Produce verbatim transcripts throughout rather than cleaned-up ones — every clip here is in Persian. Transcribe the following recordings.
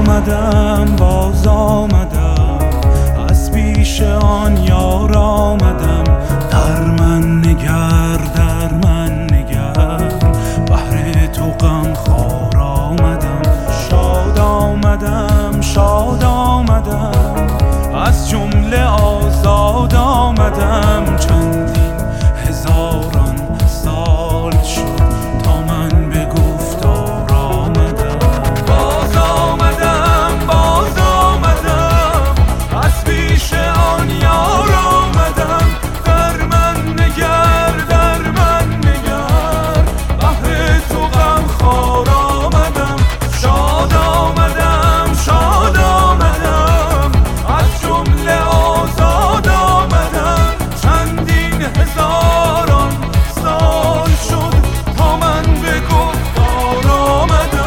آمدم باز آمدم، از پیش آن یار آمدم. در من نگر در من نگر، بهر تو غم خوار آمدم. شاد آمدم شاد آمدم، از جمله آزاد آمدم. چندین هزاران سال شد تا من به گفتار آمدم. باز آمدم باز آمدم، از پیش آن یار آمدم. در من نگر در من نگر، بهر تو غم خوار آمدم. شاد آمدم شاد آمدم، از جمله آزاد آمدم. چندین هزاران سال شد تا من به گفتار آمدم.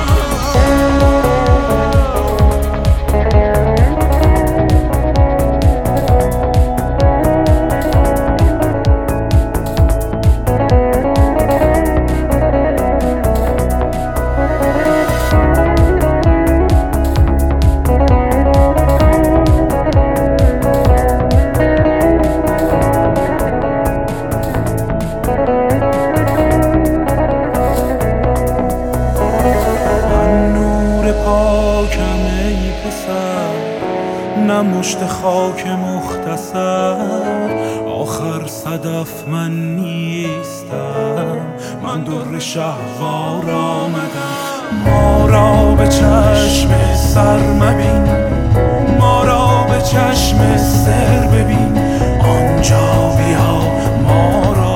پاکم ای پسر، نه مشت خاک مختصر. آخر صدف من نیستم، من در شهوار آمدم. ما را به چشم سر مبین، ما را به چشم سر ببین. آنجا بیا ما را